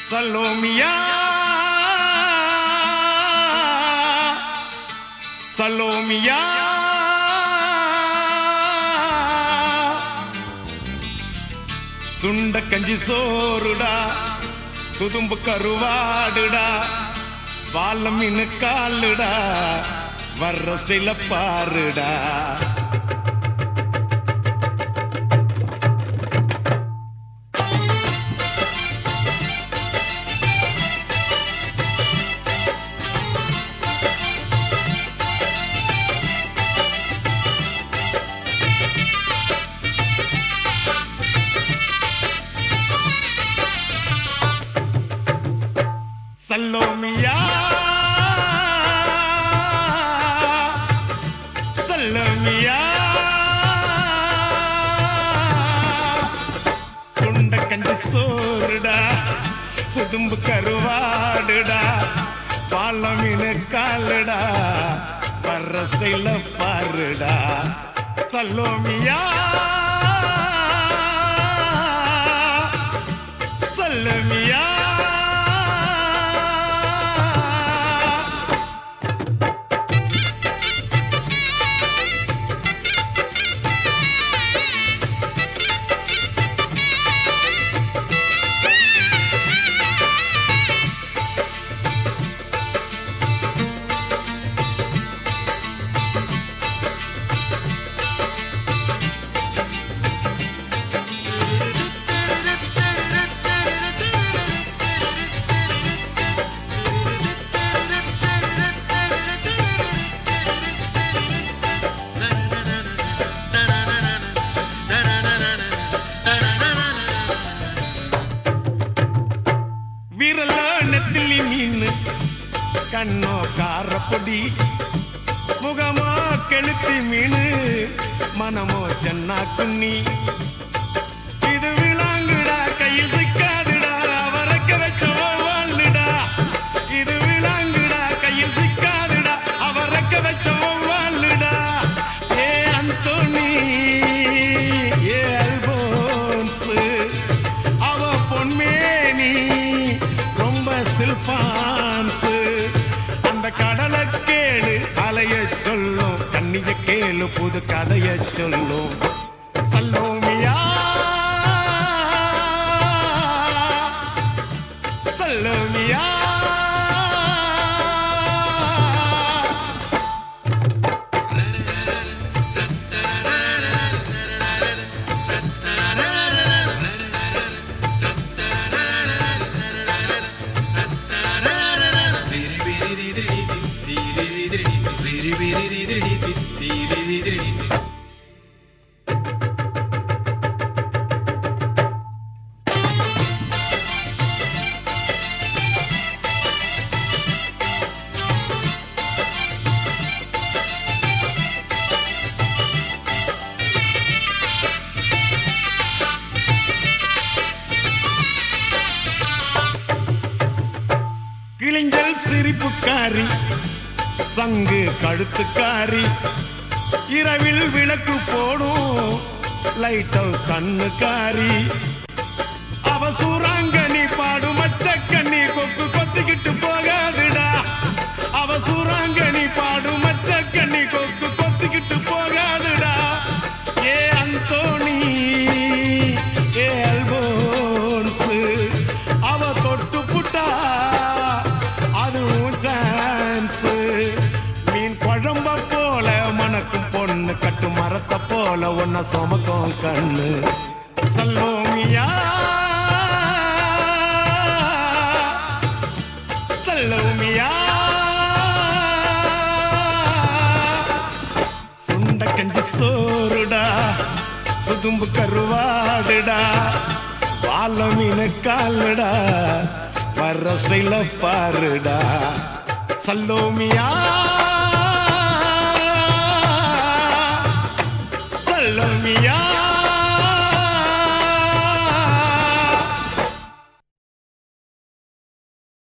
சலோமியா சலோமியா சுண்ட கஞ்சி சோறுடா சுதும்பு கருவாடுடா வாழ மீனு காலுடா வர்ற ஸ்டைல பாருடா சலோமியா சலோமியா சுண்ட கஞ்சி சோறுடா சுதும்பு கருவாடுடா பால மீனு காலுடா வர்ற ஸ்டைல பாருடா சலோமியா சலோமியா நெத்திலி மீன் கண்ணோ காரப்பொடி முகமோ கெளுத்தி மீன் மனமோ சென்னா குன்னி இது விளாங்குடா கையில் சிக்காதுடா அவரக்க வச்ச வாழ்டா இது விளாங்குடா கையில் சிக்காதுடா அவரக்க வச்ச வாழ்டா ஏ அந்தோனி ஏ அல்போன்ஸ் அவ பொன்மேனி சில்பான்ஸ் அந்த கடலை கேளு அலைய சொல்லும் கண்ணிய கேளு புது கதைய சொல்லும் சலோமியா சலோமியா கிளிஞ்சல் சிரிப்புக்காரி சங்கு கழுத்துக்காரி இரவில் விளக்கு போடும் லைட் ஹவுஸ் கண்ணுக்காரி அவ சூறாங்கண்ணி பாடு மச்சக்கண்ணி கொக்கு கொத்திக்கிட்டு போகாதுடா அவ சூறாங்கண்ணி பாடு மச்சக்கண்ணி கொக்கு கொத்திக்கிட்டு போகாதுடா ஏ அந்தோனி ஏ அல்போன்ஸ் அவ தொட்டு புட்டா மீன் குழம்ப போல மணக்கும் பொண்ணு கட்டு மரத்தை போல ஒன்ன சுமக்கும் கண்ணு சலோமியா சலோமியா சுண்ட கஞ்சி சோறுடா சுதும்பு கருவாடுடா வாழ மீனு காலுடா வர்ற ஸ்டைல பாருடா சலோமியா